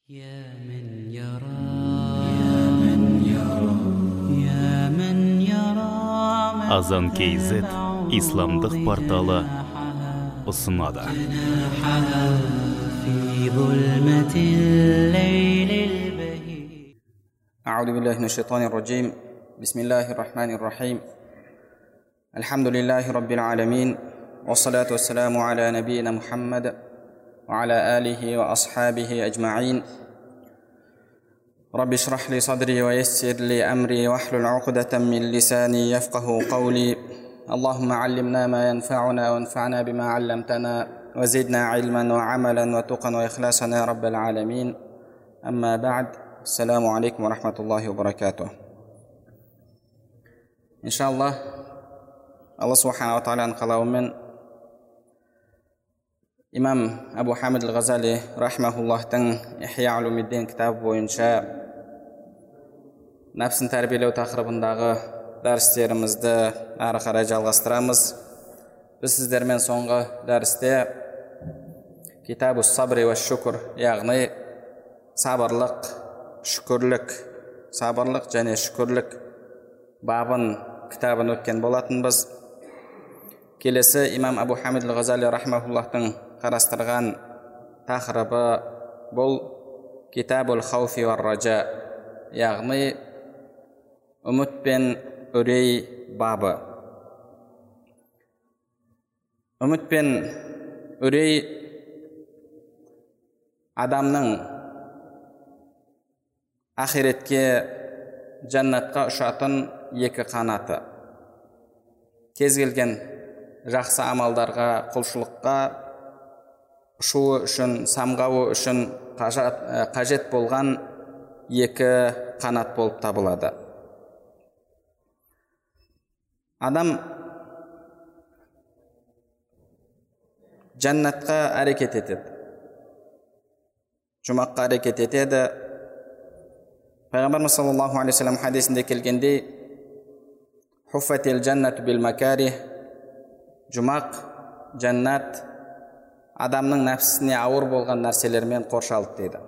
يا من يرى يا من يرى يا من يرى Азан KZ исламдық порталы ұсынады. في ظلمة الليل البهيج. أعوذ بالله من الشيطان الرجيم. بسم الله الرحمن الرحيم. الحمد لله رب العالمين، والصلاة والسلام على نبينا محمد وعلى آله وأصحابه أجمعين. رب اشرح لي صدري ويسر لي أمري واحلل عقدة من لساني يفقه قولي. اللهم علمنا ما ينفعنا وانفعنا بما علمتنا وزدنا علما وعملا وتقا وإخلاصا يا رب العالمين. أما بعد، السلام عليكم ورحمة الله وبركاته. إن شاء الله الله سبحانه وتعالى қалауымен имам Абу Хамид Ал-Ғазали рахмахуллахтың Ихия Улумиддин кітабы бойынша нәпсін тәрбиелеу тақырыбындағы дәрістерімізді әрі қарай жалғастырамыз. Біз сіздермен соңғы дәрісте китабу сабри ва шүкір, яғни сабырлық және шүкірлік бабын кітабын өткен болатынбыз. Келесі имам Абу Хамид Ал-Ғазали рахмахуллахтың қарастырған тақырыбы бұл китабул хауфи ва ража, яғни үміт пен үрей бабы. Үміт пен үрей адамның ақиретке, жәннатқа ұшатын екі қанаты. Кез келген жақсы амалдарға, құлшылыққа ұшуы үшін, самғауы үшін қажет болған екі қанат болып табылады. Адам жәннатқа әрекет етеді, жұмаққа әрекет етеді. Пайғамбарымыз саллаллаху алейхи ва саллям хадисінде келгендей: хуффатил джаннату бил макарих, жұмақ, жәннат адамның нәпсісіне ауыр болған нәрселермен қоршалды дейді.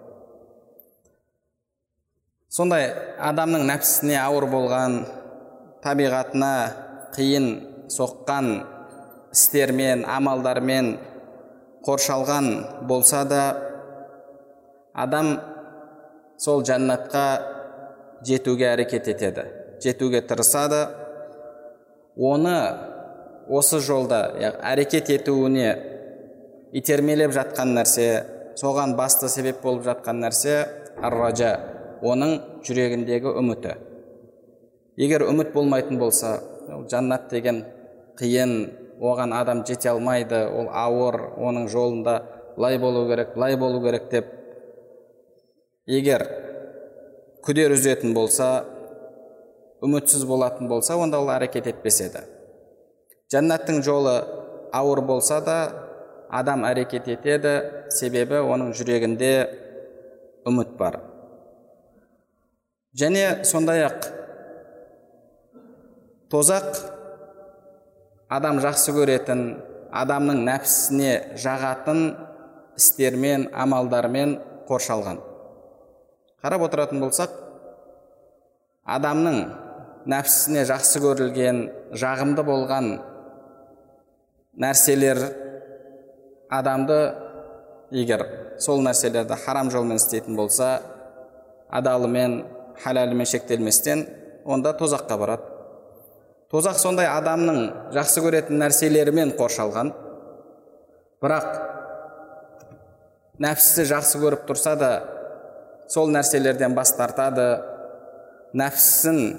Сондай адамның нәпсісіне ауыр болған, табиғатына қиын соққан істермен, амалдармен қоршалған болса да, адам сол жәннатқа жетуге әрекет етеді, жетуге тырысады. Оны осы жолда әрекет етуіне итермелеп жатқан нәрсе, соған басты себеп болып жатқан нәрсе ар-ража, оның жүрегіндегі үміті. Егер үміт болмайтын болса, жәннат деген қиын, оған адам жете алмайды, ол ауыр, оның жолында былай болу керек деп егер күдер үзетін болса, үмітсіз болатын болса, онда ол әрекет етпес еді. Жәннаттың жолы ауыр болса да, адам әрекет етеді, себебі оның жүрегінде үміт бар. Және сондай-ақ тозақ адам жақсы көретін, адамның нәпсісіне жағатын істермен, амалдармен қоршалған. Қарап отыратын болсақ, адамның нәпсісіне жақсы көрілген, жағымды болған нәрселер адамды, егер сол нәрселерді харам жолмен істейтін болса, адалымен, халалымен шектелместен, онда тозаққа барады. Тозақ сондай адамның жақсы көретін нәрселерімен қоршалған, бірақ нәпсісі жақсы көріп тұрса да, сол нәрселерден бас тартады, нәпсісін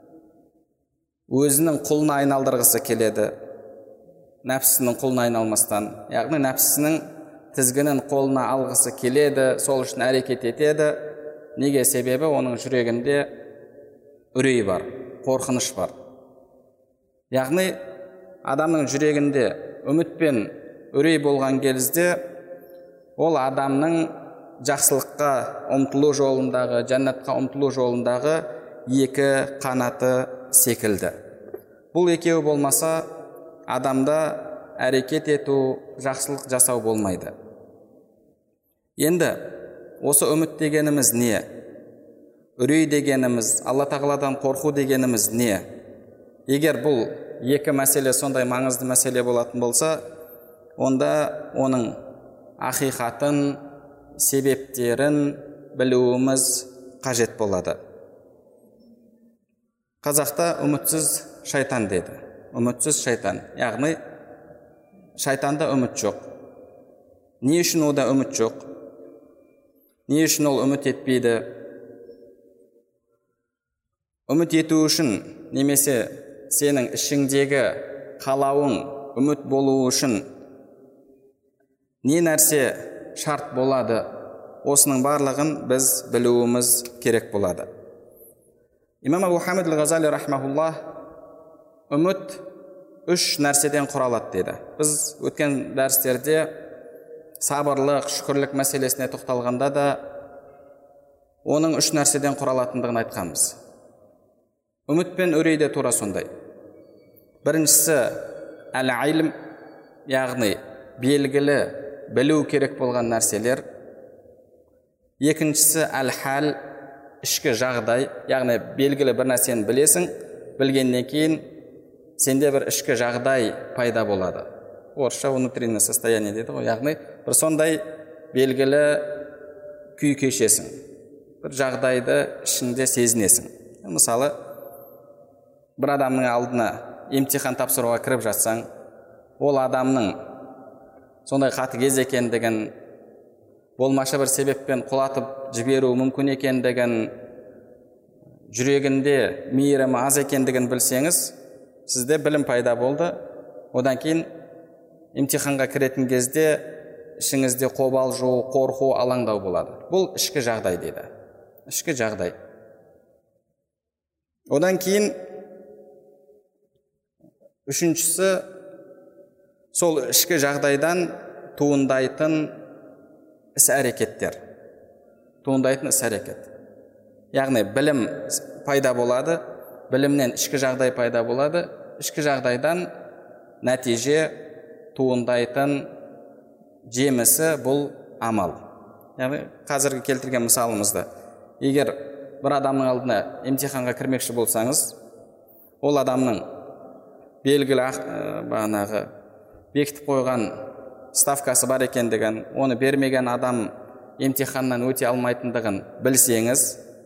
өзінің құлына айналдырғысы келеді. Нәпсісінің құлына айналмастан, яғни нәпсісінің тізгінін қолына алғысы келеді, сол үшін әрекет етеді. Неге? Себебі оның жүрегінде үрей бар, қорқыныш бар. Яғни адамның жүрегінде үміт пен үрей болған кезде, ол адамның жақсылыққа ұмтылу жолындағы, жәннатқа ұмтылу жолындағы екі қанаты секілді. Бұл екеуі болмаса, адамда әрекет ету, жақсылық жасау болмайды. Енді осы үміт дегеніміз не? Үрей дегеніміз, Алла тағаладан қорқу дегеніміз не? Егер бұл екі мәселе сондай маңызды мәселе болатын болса, онда оның ақиқатын, себептерін білуіміз қажет болады. Қазақта үмітсіз шайтан деді. Үмітсіз шайтан. Яғни шайтанда үміт жоқ. Не үшін ода үміт жоқ? Не үшін ол үміт етпейді? Үміт ету үшін, немесе сенің ішіңдегі қалауың үміт болу үшін не нәрсе шарт болады? Осының барлығын біз білуіміз керек болады. Имам Абу Хамид ал-Ғазали рахмахуллах үміт үш нәрседен құралады деді. Біз өткен дәрістерде сабырлық, шүкірлік мәселесіне тоқталғанда да оның үш нәрседен құралатындығын айтқанбыз. Үміт пен үрей де тура сондай. Біріншісі әл-илм, яғни белгілі, білу керек болған нәрселер. Екіншісі әл-хал, ішкі жағдай, яғни белгілі бір нәрсені білесің, білгеннен кейін сенде бір ішкі жағдай пайда болады. Орысша внутреннее состояние дейді ғой, яғни бір сондай белгілі күй кешесің, бір жағдайды ішінде сезінесің. Мысалы, бір адамның алдына емтихан тапсыруға кіріп жатсаң, ол адамның сондай қатыгез екендігін, болмашы бір себеппен құлатып жіберу мүмкін екендігін, жүрегінде мейірімі аз екендігін білсеңіз, сізде білім пайда болды. Одан кейін емтиханға кіретін кезде ішіңізде қобалжу, қорқу, алаңдау болады. Бұл ішкі жағдай дейді. Ішкі жағдай. Одан кейін үшіншісі, сол ішкі жағдайдан туындайтын іс-әрекеттер. Туындайтын іс-әрекет. Яғни білім пайда болады, білімнен ішкі жағдай пайда болады, ішкі жағдайдан нәтиже туындайтын жемісі бұл амал. Яғни қазіргі келтірген мысалымызда, егер бір адамның алдына емтиханға кірмекші болсаңыз, ол адамның белгілі бағанағы бекітіп қойған ставкасы бар екендігін, оны бермеген адам емтиханнан өте алмайтындығын білсеңіз,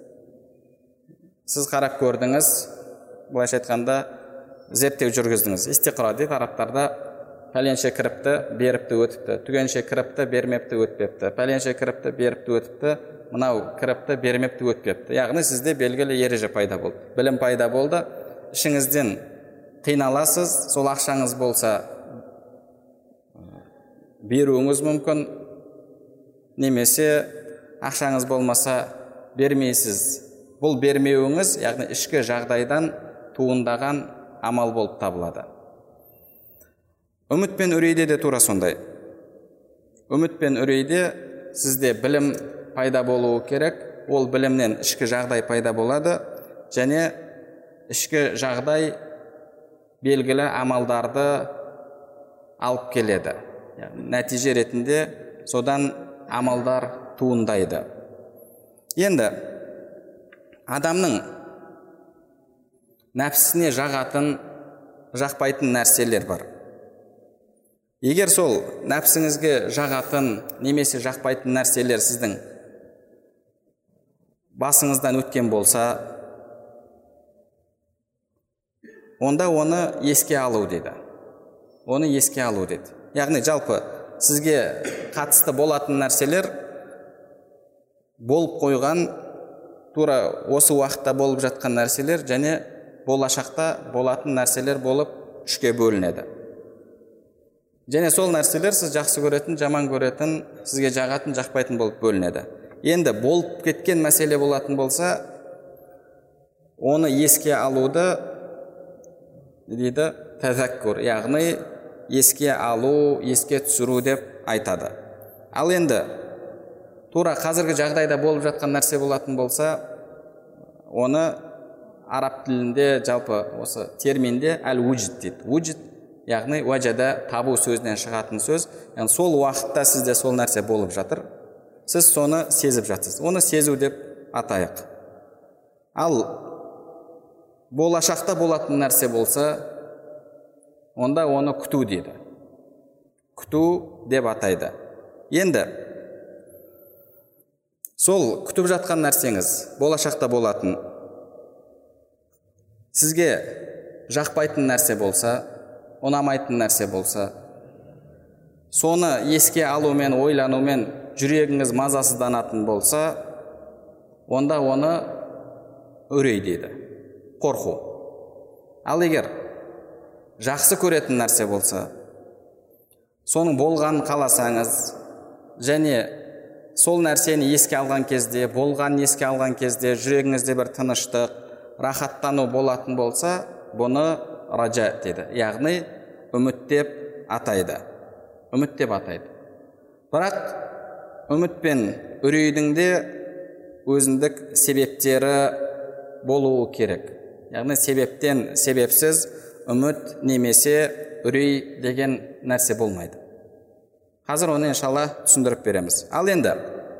сіз қарап көрдіңіз, былайша айтқанда зерттеу жүргіздіңіз. Истиқра дейді арабтарда, пәленше кіріпті, беріпті, өтіпті, түгенше кіріпті, бермепті, өтпепті, пәленше кіріпті, беріпті, өтіпті, мынау кіріпті, бермепті, өтпепті. Яғни сізде белгілі ереже пайда болды, білім пайда болды, ішіңізден қиналасыз, сол ақшаңыз болса беруіңіз мүмкін, немесе ақшаңыз болмаса бермейсіз. Бұл бермеуіңіз, яғни ішкі жағдайдан туындаған амал болып табылады. Үміт пен үрейде де тура сондай. Үміт пен үрейде сізде білім пайда болуы керек, ол білімнен ішкі жағдай пайда болады, және ішкі жағдай белгілі амалдарды алып келеді. Нәтиже ретінде содан амалдар туындайды. Енді адамның нәпсісіне жағатын, жақпайтын нәрселер бар. Егер сол нәпсіңізге жағатын, немесе жақпайтын нәрселер сіздің басыңыздан өткен болса, онда оны еске алу деді. Оны еске алу деді. Яғни жалпы сізге қатысты болатын нәрселер болып қойған, тура осы уақытта болып жатқан нәрселер және болашақта болатын нәрселер болып үшке бөлінеді. Және сол нәрселер сіз жақсы көретін, жаман көретін, сізге жағатын, жақпайтын болып бөлінеді. Енді болып кеткен мәселе болатын болса, оны еске алуды дейді тәзәккур, яғни еске алу, еске түсіру деп айтады. Ал енді тура қазіргі жағдайда болып жатқан нәрсе болатын болса, оны араб тілінде жалпы осы терминде әл-уджд дейді. Уджд, яғни уәжада табу сөзінен шығатын сөз. Яғни сол уақытта сізде сол нәрсе болып жатыр. сіз соны сезіп жатсыз, оны сезу деп атайық. Ал болашақта болатын нәрсе болса, онда оны күту дейді. Күту деп атайды. Енді сол күтіп жатқан нәрсеңіз болашақта болатын, сізге жақпайтын нәрсе болса, ұнамайтын нәрсе болса, соны еске алумен, ойланумен жүрегіңіз мазасызданатын болса, онда оны үрей дейді, қорқу. Ал егер жақсы көретін нәрсе болса, соның болғанын қаласаңыз, және сол нәрсені еске алған кезде, болғанын еске алған кезде жүрегіңізде бір тыныштық, рахаттану болатын болса, бұны ража дейді. Яғни үміт деп атайды. Үміт деп атайды. Бірақ үміт пен үрейдің де өзіндік себептері болуы керек. Яғни себептен себепсіз үміт немесе үрей деген нәрсе болмайды. Қазір оны иншалла түсіндіріп береміз. Ал енді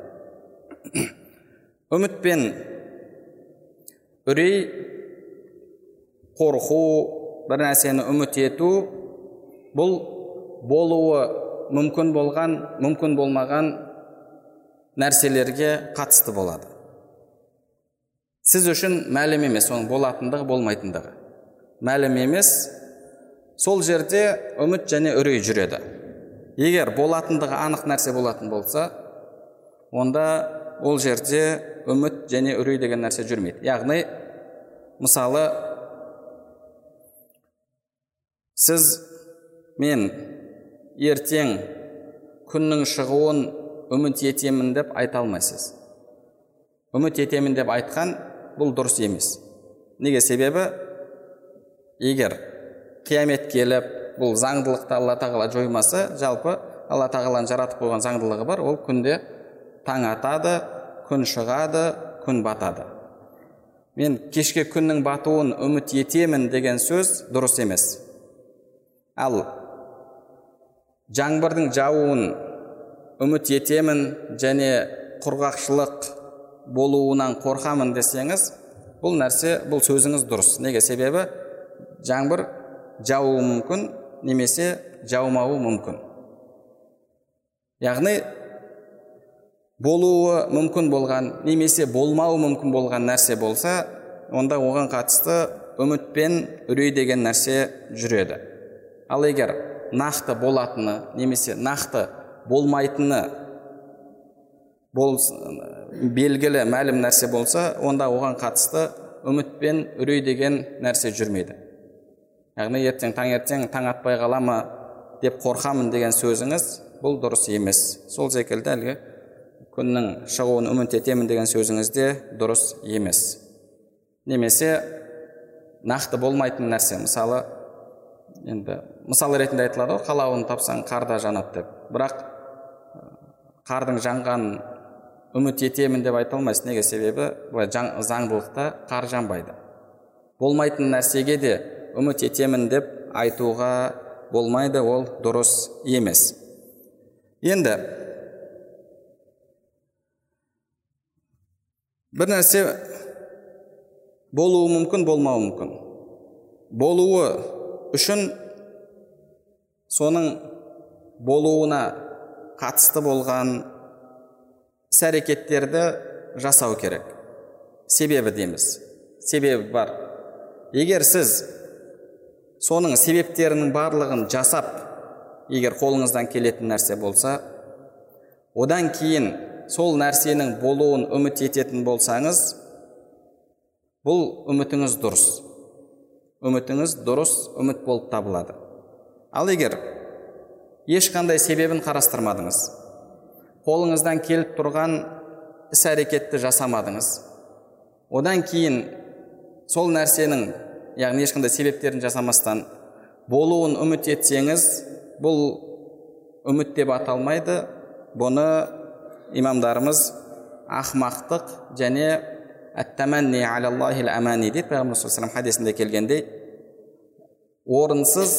үміт пен үрей, қорқу, бір нәрсені үміт ету, бұл болуы мүмкін болған, мүмкін болмаған нәрселерге қатысты болады. Сіз үшін мәлім емес, оның болатындығы, болмайтындығы. Мәлім емес, сол жерде үміт және үрей жүреді. Егер болатындығы анық нәрсе болатын болса, онда ол жерде үміт және үрей деген нәрсе жүрмейді. Яғни, мысалы, сіз мен ертең күннің шығуын үміт етемін деп айта алмайсыз. Үміт етемін деп айтқан бұл дұрыс емес. Неге? Себебі, егер қиямет келіп, бұл заңдылықты Алла тағала жоймаса, жалпы Алла тағаланың жаратып қойған заңдылығы бар, ол күнде таң атады, күн шығады, күн батады. Мен кешке күннің батуын үміт етемін деген сөз дұрыс емес. Ал жаңбырдың жауын үміт етемін және құрғақшылық болуынан қорқамын десеңіз, бұл нәрсе, бұл сөзіңіз дұрыс. Неге? Себебі жаңбыр жауы мүмкін, немесе жаумауы мүмкін. Яғни болуы мүмкін болған, немесе болмауы мүмкін болған нәрсе болса, онда оған қатысты үміт пен үрей деген нәрсе жүреді. Ал егер нақты болатыны, немесе нақты болмайтыны белгілі, мәлім нәрсе болса, онда оған қатысты үміт пен үрей деген нәрсе жүрмейді. Яғни таңертең таң атпай қалама деп қорқамын деген сөзіңіз, бұл дұрыс емес. Сол секілді әлгі күннің шығуын үміт етемін деген сөзіңіз де дұрыс емес. Немесе нақты болмайтын нәрсе, мысалы, енді мысал ретінде айтылады, қалауын тапсаң қарда жанады деп. Бірақ қардың жанғанын үміт етемін деп айта алмайсыз. Неге? Себебі заңдылықта қар жанбайды. Болмайтын нәрсеге де үміт етемін деп айтуға болмайды, ол дұрыс емес. Енді бір нәрсе болуы мүмкін, болмауы мүмкін. Болуы үшін соның болуына қатысты болған іс-әрекеттерді жасау керек. Себебі дейміз. Себебі бар. Егер сіз соның себептерінің барлығын жасап, егер қолыңыздан келетін нәрсе болса, одан кейін сол нәрсенің болуын үміт ететін болсаңыз, бұл үмітіңіз дұрыс. Үмітіңіз дұрыс үміт болып табылады. Ал егер ешқандай себебін қарастырмадыңыз, қолыңыздан келіп тұрған іс-әрекетті жасамадыңыз, одан кейін сол нәрсенің, яғни ешқандай себептерін жасамастан болуын үміт етсеңіз, бұл үміт деп аталмайды. Бұны имамдарымыз ақмақтық және әт-тәмәнни алаллахил әмәни дейді. Пайғамбар саллаллаху алейхи ва саллям хадисінде келгендей, орынсыз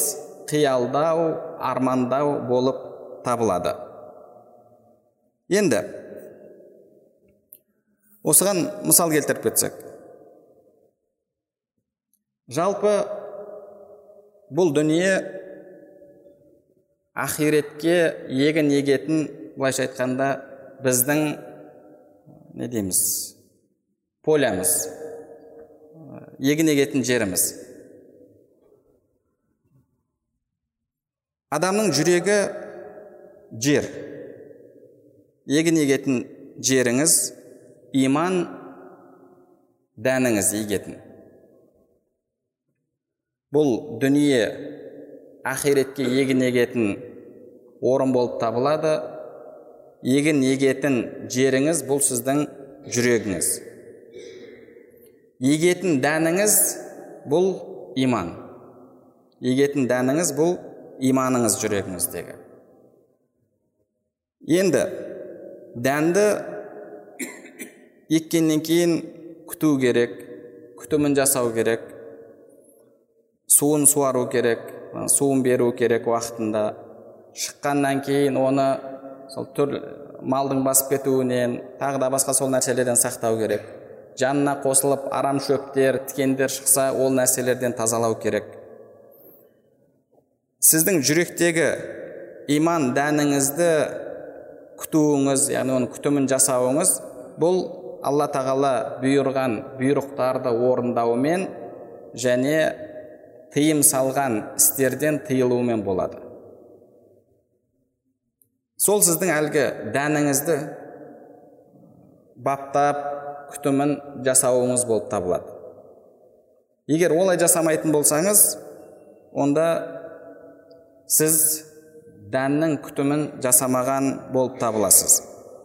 қиялдау, армандау болып табылады. Енді Осыған мысал келтіріп кетсек, жалпы бұл дүние ақиретке егін егетін, былайша айтқанда, біздің не дейміз, полямыз, егін егетін жеріміз. Адамның жүрегі жер, егін егетін жеріңіз, иман дәніңіз егетін. Бұл дүние ақиретке егін егетін орын болып табылады. Егін егетін жеріңіз бұл сіздің жүрегіңіз. Егетін дәніңіз бұл иман. Егетін дәніңіз бұл иманыңыз жүрегіңіздегі. Енді дәнді еккеннен кейін күту керек, күтімін жасау керек, суын суару керек, суын беру керек уақытында. Шыққаннан кейін оны малдың басып кетуінен, тағы да басқа сол нәрселерден сақтау керек. Жанына қосылып арам шөптер, тікендер шықса, ол нәрселерден тазалау керек. Сіздің жүректегі иман дәніңізді күтуіңіз, яғни оның күтімін жасауыңыз, бұл Алла тағала бұйырған бұйрықтарды орындаумен және тыйым салған істерден тыйылумен болады. Сол сіздің әлгі дәніңізді баптап, күтімін жасауыңыз болып табылады. Егер олай жасамайтын болсаңыз, онда сіз дәннің күтімін жасамаған болып табыласыз.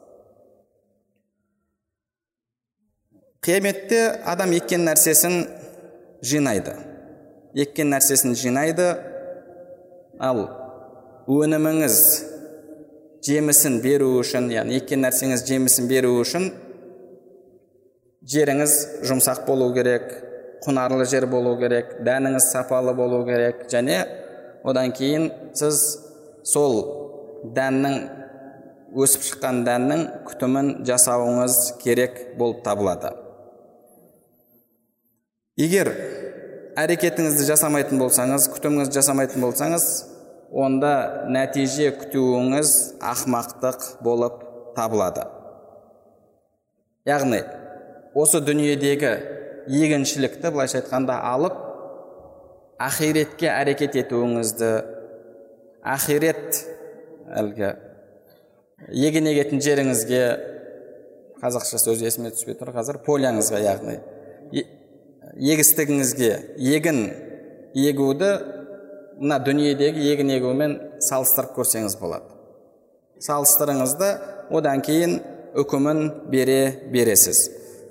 Қияметте адам еккен нәрсесін жинайды. Еккен нәрсесін жинайды, ал өніміңіз жемісін беру үшін, яғни еккен нәрсеңіз жемісін беру үшін жеріңіз жұмсақ болу керек, құнарлы жер болу керек, дәніңіз сапалы болу керек, және одан кейін сіз сол дәннің, өсіп шыққан дәннің күтімін жасауыңыз керек болып табылады. Егер әрекетіңізді жасамайтын болсаңыз, күтіміңізді жасамайтын болсаңыз, онда нәтиже күтуіңіз ақмақтық болып табылады. Яғни, осы дүниедегі егіншілікті, былайша айтқанда, алып, ақиретке әрекет етуіңізді, ақирет әлгі егін егетін жеріңізге, қазақша сөз есіме түспей тұр қазір, поляңызға, яғни егістігіңізге егін егуді мына дүниедегі егін егумен салыстырып көрсеңіз болады. Салыстырыңызды, одан кейін үкімін бересіз.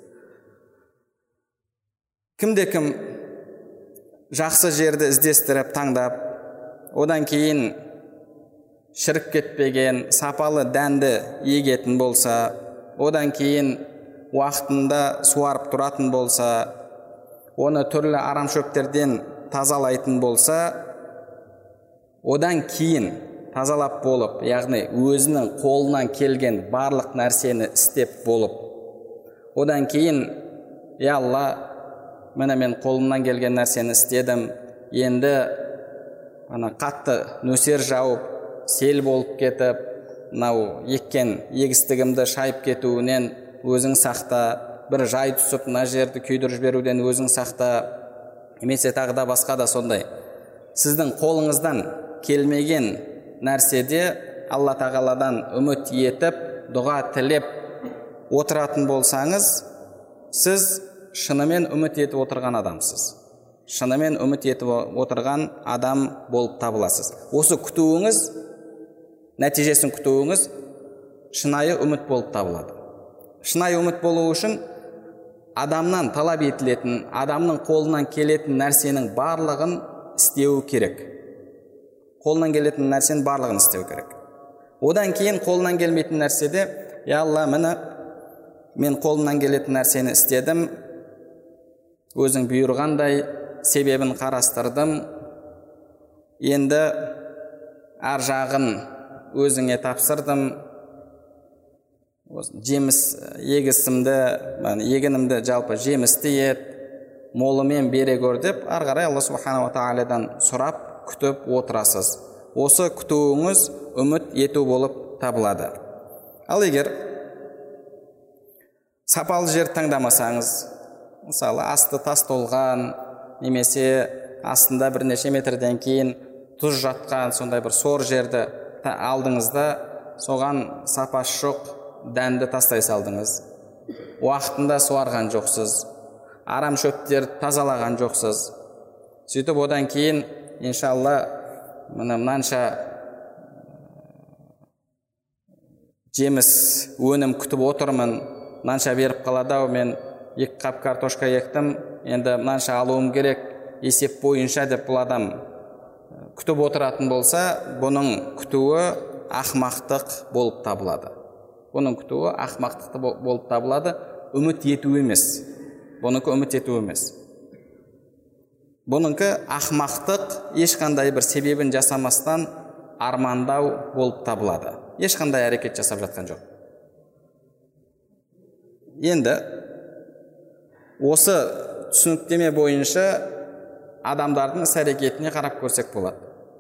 Кімде-кім жақсы жерді іздестіріп таңдап, одан кейін шіріп кетпеген сапалы дәнді егетін болса, одан кейін уақытында суарып тұратын болса, оны түрлі арам шөптерден тазалайтын болса, одан кейін тазалап болып, яғни өзінің қолынан келген барлық нәрсені істеп болып, одан кейін, я Алла, міне мен қолымнан келген нәрсені істедім, енді қатты нөсер жауып, сел болып кетіп, мынау еккен егістігімді шайып кетуінен өзің сақта, бір жай түсіп, мына жерді күйдіріп жіберуден өзің сақта, немесе тағы да басқа да сондай. Сіздің қолыңыздан келмеген нәрседе Алла тағаладан үміт етіп, дұға тілеп отыратын болсаңыз, сіз шынымен үміт етіп отырған адамсыз. Шынымен үміт етіп отырған адам болып табыласыз. Осы күтуіңіз, нәтижесін күтуіңіз шынайы үміт болып табылады. Шынайы үміт болу үшін адамнан талап етілетін, адамның қолынан келетін нәрсенің барлығын істеу керек. Қолынан келетін нәрсенің барлығын істеу керек. Одан кейін қолынан келмейтін нәрседе, я Алла, міне мен қолынан келетін нәрсені істедім, өзің бұйырғандай себебін қарастырдым, енді ар жағын өзіңе тапсырдым, жеміс егісімді, егінімді жалпы жемісті ет, молымен бере көр деп, ары қарай Алла субханала тағаладан сұрап, күтіп отырасыз. Осы күтуіңіз үміт ету болып табылады. Ал егер сапалы жер таңдамасаңыз, мысалы асты тас толған, немесе астында бірнеше метрден кейін тұз жатқан сондай бір сор жерді алдыңызда, соған сапасы жоқ дәнді тастай салдыңыз. Уақытында суарған жоқсыз, арам шөптер тазалаған жоқсыз. Сөйтіп одан кейін иншалла мынанша жеміс өнім күтіп отырмын, мынанша беріп қалады, мен 2 қап картошка ектім, енді мынанша алуым керек есеп бойынша деп бұл адам күтіп отыратын болса, бұның күтуі ақмақтық болып табылады. Бұның күтуі ақмақтық болып табылады, үміт ету емес. Бұныңкі үміт ету емес. Бұныңкі ақмақтық, ешқандай бір себебін жасамастан армандау болып табылады. Ешқандай әрекет жасап жатқан жоқ. Енді осы түсініктеме бойынша адамдардың іс-әрекетіне қарап көрсек болады.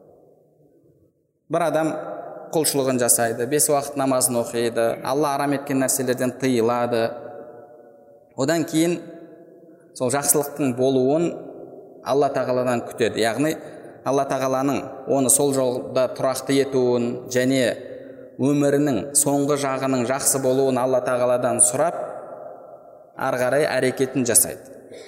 Бір адам құлшылығын жасайды, 5 уақыт намазын оқиды, Алла арам еткен нәрселерден тыйылады. Одан кейін сол жақсылықтың болуын Алла тағаладан күтеді. Яғни Алла тағаланың оны сол жолда тұрақты етуін және өмірінің соңғы жағының жақсы болуын Алла тағаладан сұрап, ары қарай әрекетін жасайды.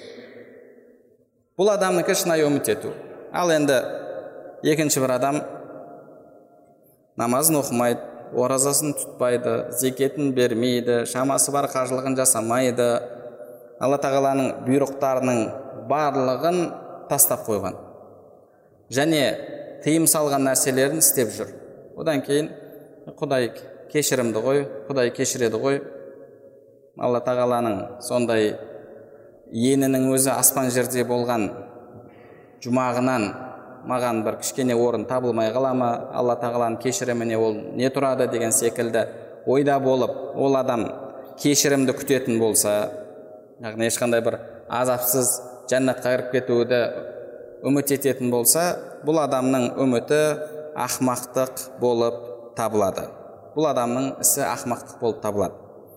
Бұл адамның шынайы үміт ету. Ал енді екінші бір адам намазын оқымайды, оразасын тұтпайды, зекетін бермейді, шамасы бар қажылығын жасамайды, Алла тағаланың бұйрықтарының барлығын тастап қойған және тыйым салған нәрселерін істеп жүр. Одан кейін Құдай кешірімді ғой, Құдай кешіреді ғой. Алла тағаланың сондай енінің өзі аспан жерде болған жұмағынан маған бір кішкене орын табылмай қалама, Алла тағаланың кешіріміне ол не тұрады деген секілді ойда болып, ол адам кешірімді күтетін болса, яғни ешқандай бір азапсыз жәннатқа кіріп кетуді үміт ететін болса, бұл адамның үміті ақмақтық болып табылады. Бұл адамның ісі ақмақтық болып табылады.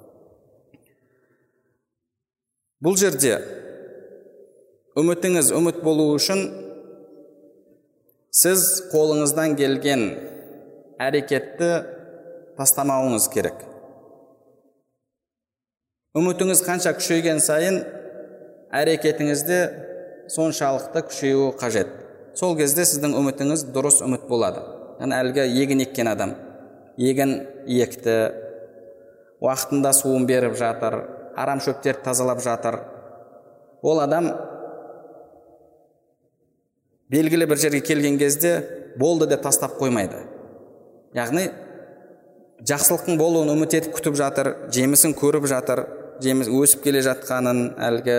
Бұл жерде үмітіңіз үміт болу үшін сіз қолыңыздан келген әрекетті тастамауыңыз керек. Үмітіңіз қанша күшейген сайын әрекетіңізде соншалықты күшеюі қажет. Сол кезде сіздің үмітіңіз дұрыс үміт болады. Яғни әлгі егін еккен адам егін екті, уақытында суын беріп жатыр, арам шөптерді тазалап жатыр. Ол адам белгілі бір жерге келген кезде болды деп тастап қоймайды. Яғни жақсылықтың болуын үміт етіп күтіп жатыр, жемісін көріп жатыр, жеміс өсіп келе жатқанын, әлгі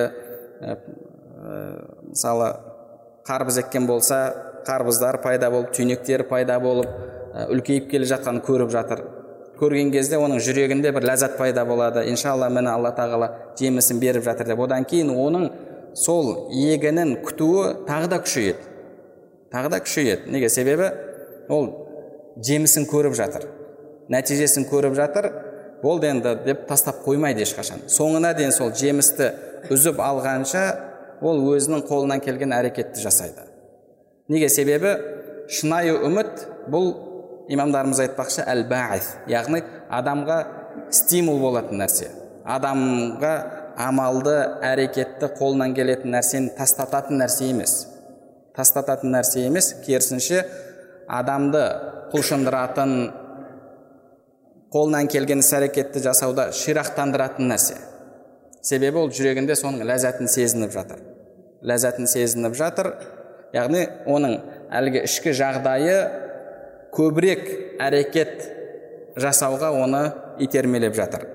мысалы қарбыз еккен болса, қарбыздар пайда болып, түйнектері пайда болып, үлкейіп келе жатқанын көріп жатыр. Көрген кезде оның жүрегінде бір ләззат пайда болады. Иншалла мені Алла тағала жемісін беріп жатыр деп. Одан кейін оның сол егінін күтуі тағы да күшейеді. Тағы да күшейеді. Неге? Себебі ол жемісін көріп жатыр, нәтижесін көріп жатыр. Болды енді деп тастап қоймайды ешқашан. Соңына дейін сол жемісті үзіп алғанша ол өзінің қолынан келген әрекетті жасайды. Неге? Себебі шынайы үміт бұл имамдарымыз айтпақшы әл-ба'ис, яғни адамға стимул болатын нәрсе. Адамға амалды, әрекетті қолынан келетін нәрсені тастататын нәрсе емес. Тастататын нәрсе емес, керісінше адамды құлшындыратын, қолынан келген іс-әрекетті жасауда ширақтандыратын нәрсе. Себебі ол жүрегінде соның ләззатын сезініп жатыр. Ләззатын сезініп жатыр, яғни оның әлгі ішкі жағдайы көбірек әрекет жасауға оны итермелеп жатыр.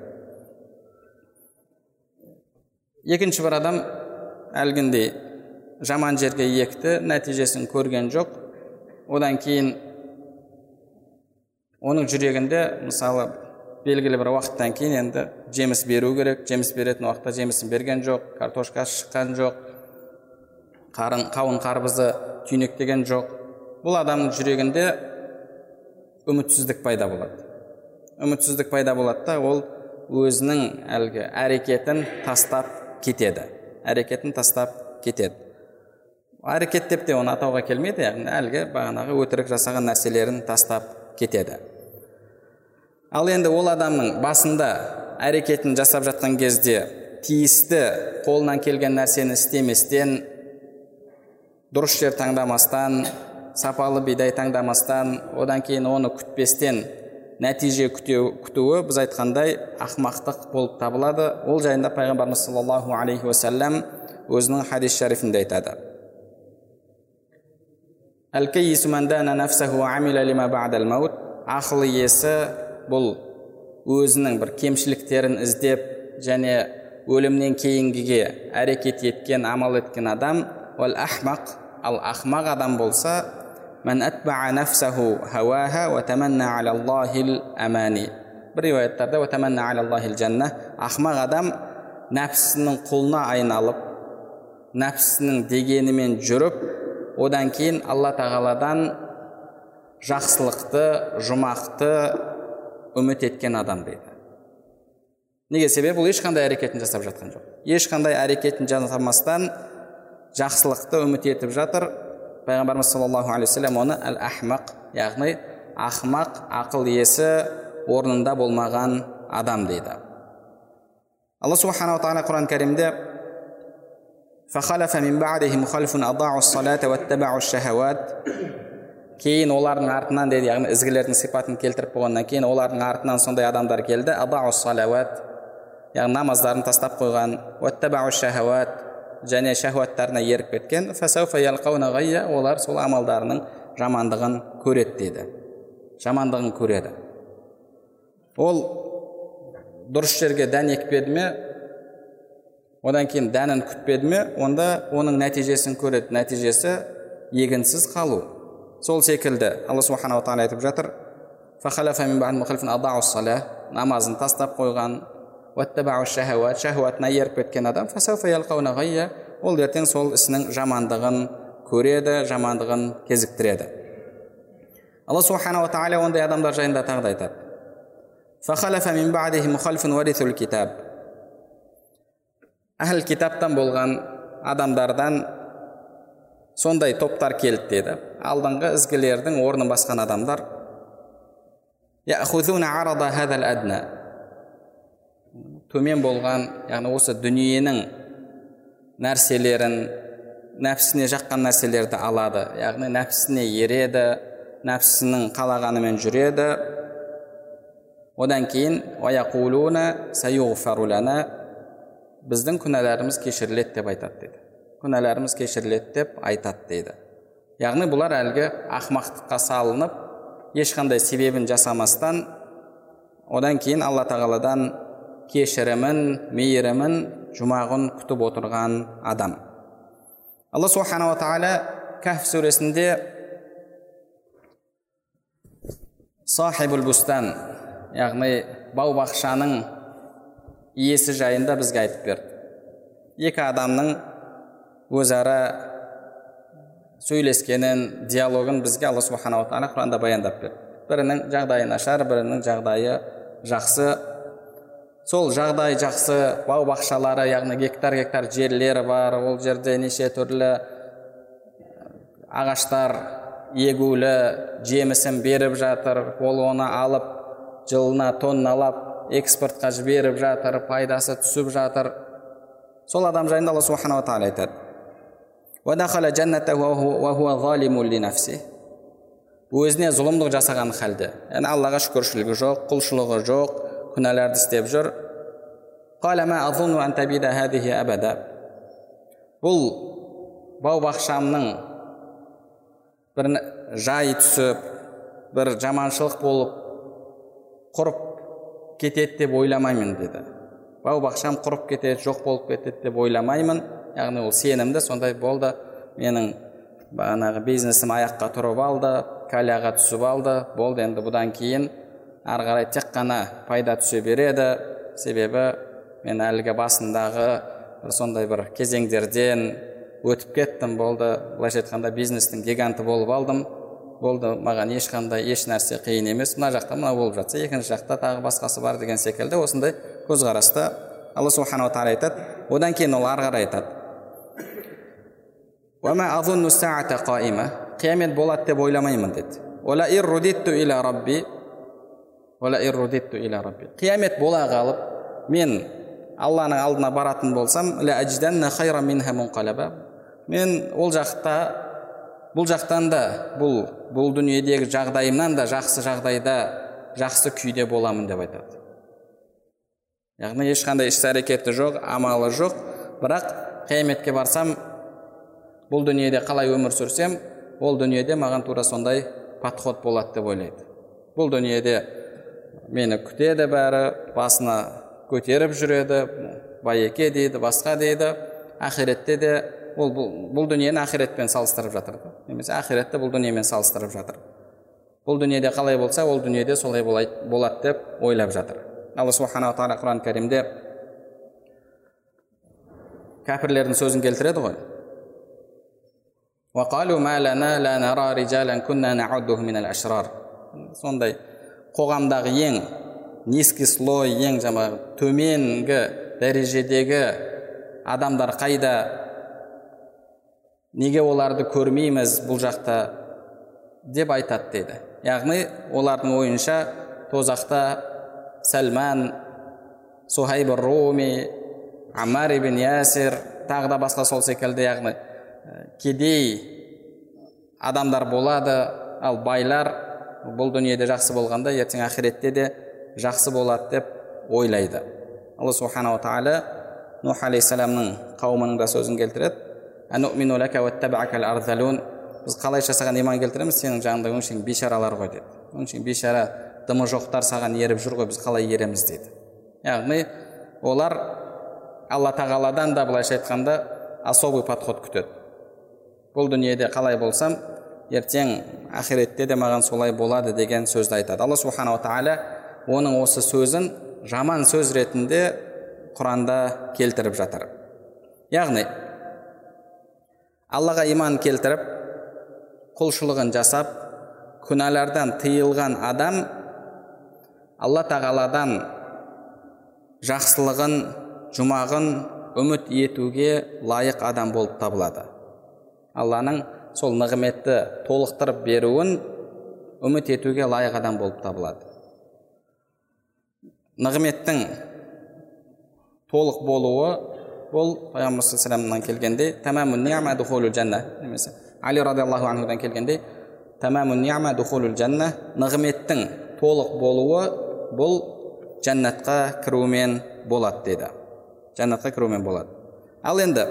Екінші бір адам әлгіндей жаман жерге екті, нәтижесін көрген жоқ. Одан кейін оның жүрегінде мысалы белгілі бір уақыттан кейін енді жеміс беру керек. Жеміс беретін уақытта жемісін берген жоқ, картошкасы шыққан жоқ, қауын қарбызы түйнектеген жоқ. Бұл адамның жүрегінде үмітсіздік пайда болады. Үмітсіздік пайда болады да ол өзінің әлгі әрекетін тастап кетеді. Әрекет деп те оны атауға келмейді, яғни әлгі бағанағы өтірік жасаған нәрселерін тастап кетеді. Ал енді ол адамның басында әрекетін жасап жатқан кезде тиісті қолынан келген нәрсені істеместен, дұрыс жер таңдамастан, сапалы бидай таңдамастан, одан кейін оны күтпестен нәтиже күтуі біз айтқандай ақмақтық болып табылады. Ол жайында пайғамбарымыз саллаллаху алейхи уассалам өзінің хадис шарифінде айтады. Әл-кайису ман дана нафсаху ва амила лима ба'дал маут. Ақыл иесі бұл өзінің бір кемшіліктерін іздеп және өлімнен кейінгіге әрекет еткен, амал еткен адам. Вал ахмақ, ал ақмақ адам болса, ман атба'a нафсаху хаваха ва таманна аля Аллахил амани. Бір риуаяттарда ва таманна аля Аллахил жанна. Ақмақ адам нәпсінің құлына айналып, нәпсінің дегенімен жүріп, одан кейін Алла тағаладан жақсылықты, жұмақты үміт еткен адам дейді. Неге? Себебі бұл ешқандай әрекетін жасап жатқан жоқ. Ешқандай әрекетін жасамастан жақсылықты үміт етіп жатыр. Пайғамбарымыз саллаллаху алейхи вассалам оны әл-ахмақ, яғни ақмақ, ақыл иесі орнында болмаған адам дейді. Алла субханаху ва тағала Құран кәрімде فخلف من بعدهم خلف أضاعوا الصلاة واتبعوا الشهوات. Кейін олардың артынан дейді, яғни ізгілердің сипатын келтіріп болғаннан кейін олардың артынан сондай адамдар келді. Адаус салават, яғни намаздарын тастап қойған, ваттабау шахават, және шахваттарына еріп кеткен. Фасауфа ялқауна ғайя, олар сол амалдарының жамандығын көреді дейді. Жамандығын көреді. Ол дұрыс жерге дән екпеді ме, одан кейін дәнін күтпеді ме, онда оның нәтижесін көреді. Нәтижесі егінсіз қалу. Сол секілді Алла субханаху ва тағала айтып жатыр: "Фахалафа мин ба'д мухалифин адаус салах", намазын тастап қойған, ваттабау шахават, шахватына еріп кеткен адам, фасауфа ялқауна ғайя, ол ертең сол ісінің жамандығын көреді, жамандығын кезіктіреді. Алла субханаху ва тағала ондай адамдар жайында тағы да айтады: "Фахалафа мин ба'дихи мухалифун варисул китаб", әхл китаптан болған адамдардан сондай топтар келді дейді. Алдыңғы ізгілердің орнын басқан адамдар. Яхузуна арада хадал адна, төмен болған, яғни осы дүниенің нәрселерін, нәпсіне жаққан нәрселерді алады. Яғни нәпсіне ереді, нәпсінің қалағанымен жүреді. Одан кейін ваяқулуна сайуғфару лана, біздің күнәларымыз кешіріледі деп айтады дейді. Күнәларымыз кешіріледі деп айтады дейді. Яғни бұлар әлгі ақмақтыққа салынып, ешқандай себебін жасамастан, одан кейін Алла тағаладан кешірімін, мейірімін, жұмағын күтіп отырған адам. Алла субханаху ва тағала Кахф сүресінде сахибул бустан, яғни бау-бақшаның иесі жайында бізге айтып берді. Екі адамның өзара сөйлескенін, диалогын бізге Алла субханаху ва тағала Құранда баяндап берді. Бірінің жағдайы нашар, бірінің жағдайы жақсы. Сол жағдай жақсы бау-бақшалары, яғни гектар жерлері бар, ол жерде неше түрлі ағаштар егулі, жемісін беріп жатыр, ол оны алып, жылына тонналап экспортқа жіберіп жатыр, пайдасы түсіп жатыр. Сол адам жайында Алла субханаху ва тағала айтады: "Вадахала джаннатаху ва хуа залимун ли нафси", өзіне зұлымдық жасаған халде, яғни Аллаға шүкіршілігі жоқ, құлшылығы жоқ, күнәларды істеп жүр. "Қала ма азунну ан табида хадихи абада", бұл бау-бақшамның бір жай түсіп, бір жаманшылық болып құрып кетеді деп ойламаймын деді. Бау-бақшам құрып кетеді, жоқ болып кетеді деп ойламаймын. Яғни ол сенімді, сондай болды, менің бағанағы бизнесім аяққа тұрып алды, каляға түсіп алды, болды, енді бұдан кейін ары қарай тек қана пайда түсе береді. Себебі мен әлгі басындағы сондай бір кезеңдерден өтіп кеттім, болды. Былайша айтқанда бизнестің гиганты болып алдым. Болды, маған ешқандай еш нәрсе қиын емес. Мына жақта мына болып жатса, екінші жақта тағы басқасы бар деген секілді осындай көзқараста Алла субханала тағала айтады. Одан кейін ол ары қарай айтады. وَمَا أَظُنُّ السَّاعَةَ قَائِمَةً Қиямет болады деп ойламаймын деді. وَلَئِن رُدِدتُّ إِلَى رَبِّي Қиямет бола қалып, мен Алланың алдына баратын болсам, لَأَجِدَنَّ خَيْرًا مِنْهَا مُنْقَلَبًا Мен ол жақта, бұл жақтан да, бұл дүниедегі жағдайымнан да жақсы жағдайда, жақсы күйде боламын деп айтады. Яғни ешқандай іс-әрекеті жоқ, амалы жоқ, бірақ қияметке барсам, бұл дүниеде қалай өмір сүрсем, ол дүниеде маған тура сондай подход болады деп ойлайды. Бұл дүниеде мені күтеді бәрі, басына көтеріп жүреді, байеке дейді, басқа дейді. Ақиретте де бұл дүниені ақиретпен салыстырып жатыр. Немесе ақиретті бұл дүниемен салыстырып жатыр. Бұл дүниеде қалай болса, ол дүниеде солай болады деп ойлап жатыр. Алла субханала тағала Құран кәрімде кәпірлердің сөзін келтіреді ғой. وَقَالُوا مَا لَنَا لَا نَرَى رِجَالًا كُنَّا نَعُدُّهُ مِنَ الْأَشْرَارِ Сондай қоғамдағы ең низкий слой, ең төменгі дәрежедегі адамдар қайда? Неге оларды көрмейміз бұл жақта деп айтады деді. Яғни олардың ойынша тозақта Сәлман, Сухайб ар-Руми, Аммар ибн Ясир, тағы да басқа сол секілді, яғни кедей адамдар болады, ал байлар бұл дүниеде жақсы болғанда, ертең ақиретте де жақсы болады деп ойлайды. Алла субханала тағала Нух алейхиссаламның қауымының да сөзін келтіреді. Ану'мину лака ваттаба'ака ал-арзалун Біз қалайша саған иман келтіреміз, сенің жаныңда өңшең бейшаралар ғой деді. Өңшең бейшара дымы жоқтар саған еріп жүр ғой, біз қалай ереміз деді. Яғни олар Алла тағаладан да былайша айтқанда особый подход күтеді. Бұл дүниеде қалай болсам, ертең ақиретте де маған солай болады деген сөзді айтады. Алла субханала тағала оның осы сөзін жаман сөз ретінде Құранда келтіріп жатыр. Яғни Аллаға иман келтіріп, құлшылығын жасап, күнәлардан тыйылған адам Алла тағаладан жақсылығын, жұмағын үміт етуге лайық адам болып табылады. Алланың сол нығметті толықтырып беруін үміт етуге лайық адам болып табылады. Нығметтің толық болуы бұл Пайғамбар саллаллаху келгенде тамамун ни'ма духулул жанна. Немесе Али радиаллаху анхудан келгенде тамамун ни'ма духулул жанна, нығметтің толық болуы бұл жәннатқа кірумен болады деді. Жәннатқа кірумен болады. Ал енді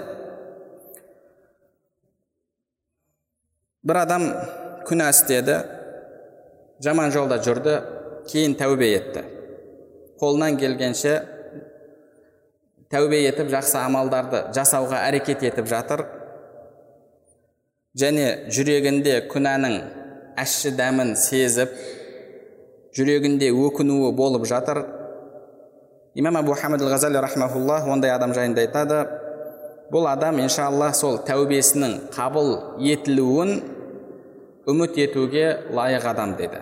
бір адам күнә істеді, жаман жолда жүрді, кейін тәубе етті. Қолынан келгенше тәубе етіп, жақсы амалдарды жасауға әрекет етіп жатыр. Және жүрегінде күнәнің әшші дәмін сезіп, жүрегінде өкінуі болып жатыр. Имам Абу Хамид ал-Ғазали рахмахуллах ондай адам жайында айтады. Бұл адам иншаллах сол тәубесінің қабыл етілуін үміт етуге лайық адам деді.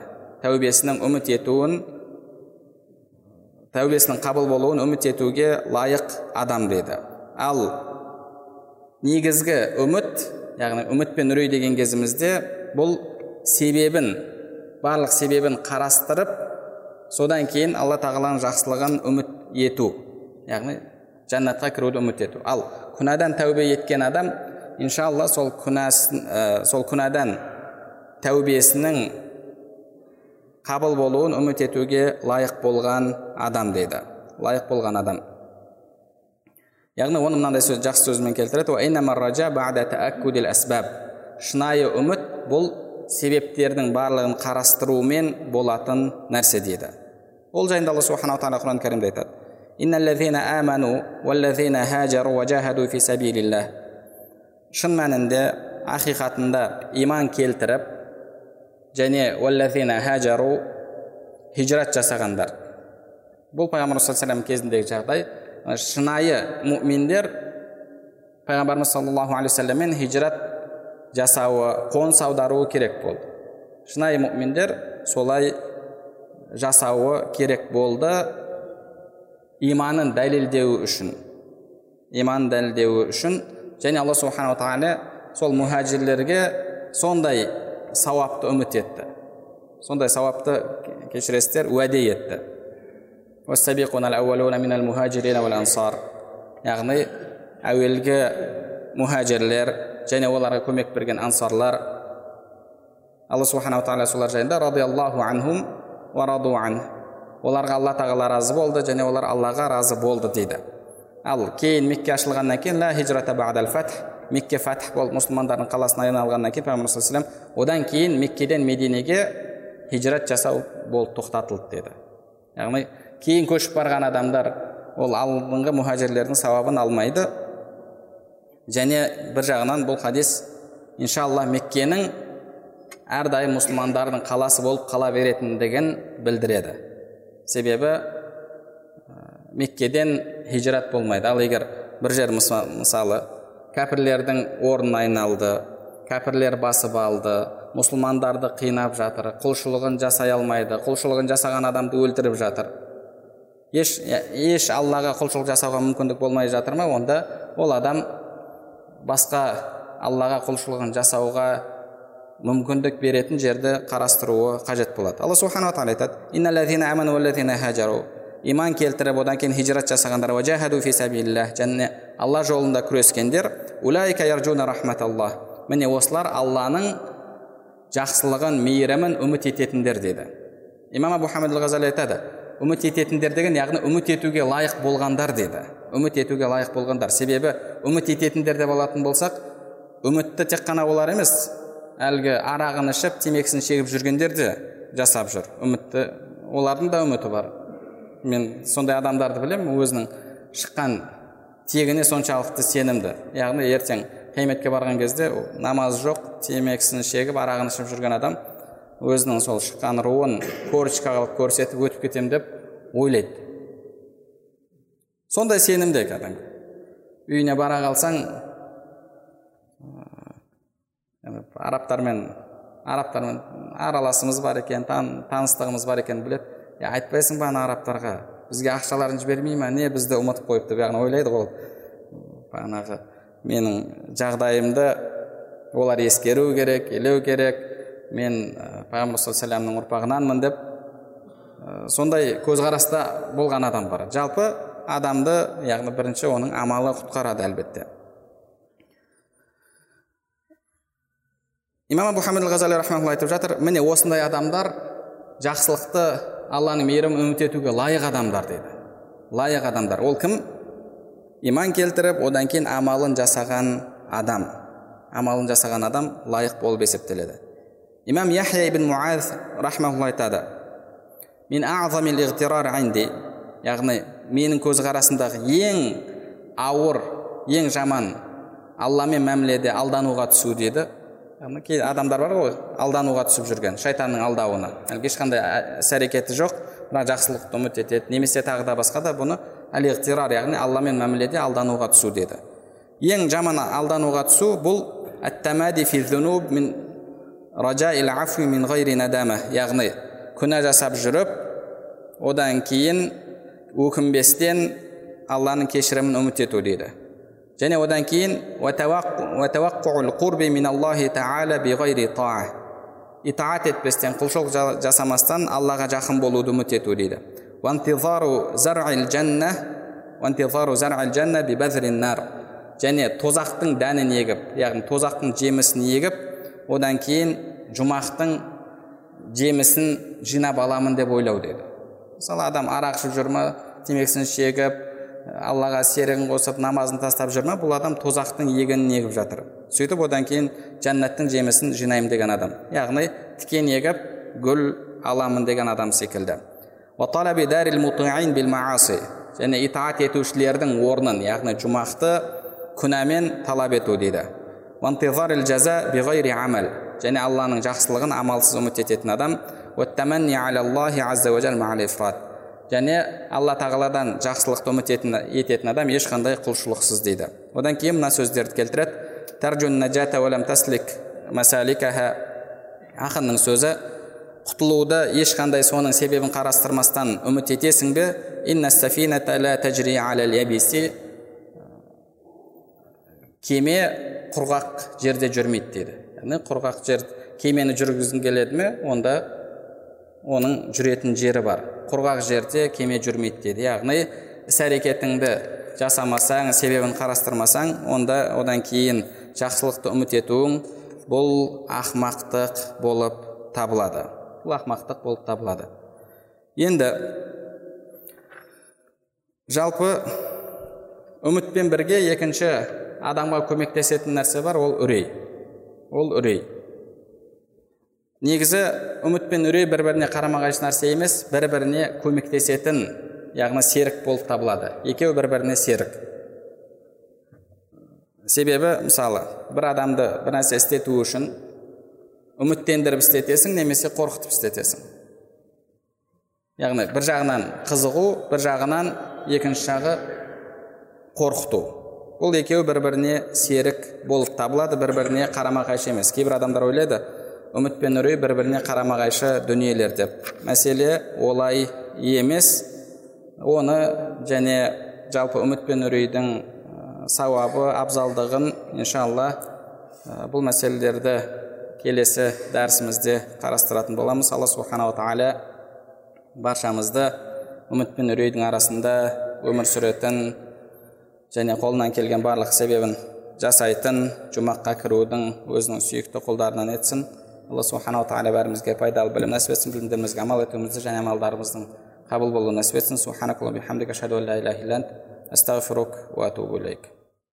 Тәубесінің қабыл болуын үміт етуге лайық адам деді. Ал негізгі үміт, яғни үміт пен үрей деген кезімізде бұл себебін, барлық себебін қарастырып, содан кейін Алла тағаланың жақсылығын үміт ету, яғни жәннатқа кіруді үміт ету. Ал күнәдан тәубе еткен адам иншалла сол күнәдан тәубесінің қабыл болуын үміт етуге лайық болған адам дейді. Лайық болған адам. Яғни оны мынандай сөз, жақсы сөзімен келтіреді. Шынайы үміт бұл себептердің барлығын қарастырумен болатын нәрсе дейді. Ол жайында Алла субханала тағала Құран кәрімде айтады. Шын мәнінде, ақиқатында иман келтіріп, және хижрат жасағандар. Бұл пайғамбарымыз саллаллаху алейхи кезіндегі жағдай. Шынайы мұъминдер пайғамбарымыз саллаллаху алейхи вассаламмен хижрат жасауы, қоныс аударуы керек болды. Шынайы мұъминдер солай жасауы керек болды, иманын дәлелдеуі үшін. Және Алла субханаху тағала сол мұхаджирлерге сондай сауапты үміт етті. Сондай сауапты кешіресіздер уәде етті. Яғни әуелгі мұхаджирлер және оларға көмек берген ансарлар, Алла субханаху тағала солар жайында радиаллаху анхум ва раду ан. Оларға Алла тағала разы болды және олар Аллаға разы болды дейді. Ал кейін Мекке ашылғаннан кейін ла хижрата ба'дал фатх, Мекке фатх болып мұсылмандардың қаласына айналғаннан кейін Пайғамбар саллаллаху алейхи вассалам одан кейін Меккеден Мединеге хижрат жасау болып тоқтатылды деді. Яғни кейін көшіп барған адамдар ол алдыңғы мұхаджирлердің сауабын алмайды. Және бір жағынан бұл хадис иншалла Меккенің әрдайым мұсылмандардың қаласы болып қала беретіндігін білдіреді. Себебі Меккеден хижрат болмайды. Ал егер бір жер мысалы кәпірлердің орнын айналды, кәпірлер басып алды, мұсылмандарды қинап жатыр, құлшылығын жасай алмайды, құлшылығын жасаған адамды өлтіріп жатыр, еш Аллаға құлшылық жасауға мүмкіндік болмай жатыр ма, онда ол адам басқа Аллаға құлшылығын жасауға мүмкіндік беретін жерді қарастыруы қажет болады. Алла субханаху тағала айтады: «Инналлазина аману валлазина хаджару». Иман келтіріп, одан кейін хижрат жасағандар, «Ваджахаду фи сабилиллах», және Алла жолында күрескендер, «Улайка ярджуна рахматаллах». Міне осылар Алланың жақсылығын, мейірімін үміт ететіндер деді. Имам Абу Хамид ал-Ғазали айтады: үміт ететіндер деген, яғни үміт етуге лайық болғандар деді. Үміт етуге лайық болғандар. Себебі үміт ететіндер деп алатын болсақ, үмітті тек қана олар емес, әлгі арағын ішіп, темекісін шегіп жүргендер де жасап жүр. Үмітті, олардың да үміті бар. Мен сондай адамдарды білемін, өзінің шыққан тегіне соншалықты сенімді. Яғни ертең қияметке барған кезде намаз жоқ, темекісін шегіп, арағын ішіп жүрген адам өзінің сол шыққан руын корочка қылып көрсетіп өтіп кетем деп ойлайды. Сондай сенімді кәдімгі. Үйіне бара қалсаң, арабтармен араласымыз бар екен, таныстығымыз бар екен білет. Айтпайсың ба ана арабтарға, бізге ақшаларын жібермей ме, не бізді ұмытып қойыпты, яғни ойлайды ғой. Менің жағдайымды олар ескеру керек, елеу керек. Мен Пайғамбар саллаллаху алейхи вассаламның ұрпағынанмын деп сондай көзқараста болған адам бар. Жалпы адамды, яғни бірінші оның амалы құтқарады әлбетте. Имам Абу Хамид ал-Ғазали рахматуллахи айтып жатыр, міне осындай адамдар жақсылықты, Алланың мейірімін үміт етуге лайық адамдар дейді. Лайық адамдар. Ол кім? Иман келтіріп, одан кейін амалын жасаған адам. Амалын жасаған адам лайық болып есептеледі. Имам Яхья ибн Муаз рахматуллахи айтады: «Мин аъзамил игтирар инди», яғни менің көзқарасымдағы ең ауыр, ең жаман Алламен мәміледе алдануға түсу дейді. Кей адамдар бар ғой, алдануға түсіп жүрген, шайтанның алдауына. Ешқандай іс-әрекеті жоқ, бірақ жақсылықты үміт етеді, немесе тағы да басқа да, бұны әл-иғтирар, яғни Алламен мәміледе алдануға түсу деді. Ең жаман алдануға түсу бұл әт-тамади фи зунуб мин ражаил афви мин ғайри надама, яғни күнә жасап жүріп, одан кейін өкінбестен Алланың кешірімін үміт ету дейді. Және одан кейін وَتَوَقُّعُ الْقُرْبِ مِنَ اللَّهِ تَعَالَى بِغَيْرِ طَاعَةٍ, итаат етпестен, құлшылық жасамастан Аллаға жақын болуды үміт ету дейді. وَانْتِظَارُ زَرْعِ الْجَنَّةِ بِبَذْرِ النَّارِ, және тозақтың дәнін егіп, яғни тозақтың жемісін егіп, одан кейін жұмақтың жемісін жинап аламын деп ойлау дейді. Мысалы адам арақ ішіп жүр ма, темекісін шегіп, Аллаға серігін қосып, намазын тастап жүр ма, бұл адам тозақтың егінін егіп жатыр. Сөйтіп одан кейін жәннаттың жемісін жинаймын деген адам. Яғни тікен егіп, гүл аламын деген адам секілді. وَطَلَبِ دَارِ الْمُطِعِينَ بِالْمَعَاصِ, және итаат етушілердің орнын, яғни жұмақты күнәмен талап ету дейді. وَانْتِظَارِ الْجَزَاءِ بِغَيْرِ عَمَلٍ, және Алланың жақсылығын амалсыз үміт ететін адам. والتمني على الله عز وجل مع الإفراد. Және Алла тағаладан жақсылықты үміт ететін адам ешқандай құлшылықсыз дейді. Одан кейін мына сөздерді келтіреді. Тарджун наджата валам таслик масаликаха. Ақынның сөзі, құтылуды ешқандай соның себебін қарастырмастан үміт етесің бе? Инна сафината ла тажри алал ябиси. Кеме құрғақ жерде жүрмейді дейді. Яғни құрғақ жер кемені жүргізгің келеді ме, онда оның жүретін жері бар. Құрғақ жерде кеме жүрмейді дейді. Яғни іс-әрекетіңді жасамасаң, себебін қарастырмасаң, онда одан кейін жақсылықты үміт етуің бұл ақмақтық болып табылады. Бұл ақмақтық болып табылады. Енді жалпы үмітпен бірге екінші адамға көмектесетін нәрсе бар, ол үрей. Ол үрей. Негізі үміт пен үрей бір-біріне қарама-қайшы нәрсе емес, бір-біріне көмектесетін, яғни серік болып табылады. Екеуі бір-біріне серік. Себебі, мысалы, бір адамды бір нәрсе істету үшін үміттендіріп істетесің, немесе қорқытып істетесің. Яғни бір жағынан қызығу, бір жағынан екінші жағы қорқыту. Бұл екеуі бір-біріне серік болып табылады, бір-біріне қарама-қайшы емес. Кейбір адамдар ойлайды, үміт пен үрей бір-біріне қарама-қайшы дүниелер деп. Мәселе олай емес. Оны және жалпы үміт пен үрейдің сауабы, абзалдығын иншалла бұл мәселелерді келесі дәрісімізде қарастыратын боламыз. Алла субханала тағала баршамызды үміт пен үрейдің арасында өмір сүретін және қолынан келген барлық себебін жасайтын, жұмаққа кірудің өзінің сүйікті құлдарынан етсін. Алла субханала тағала бәрімізге пайдалы білім нәсіп етсін, білімдерімізге амал етуімізді және амалдарымыздың қабыл болуын нәсіп етсін. Субханакаллахумма бихамдика, ашһаду ан ла илаха илля ант, астағфирук ва атубу илейк.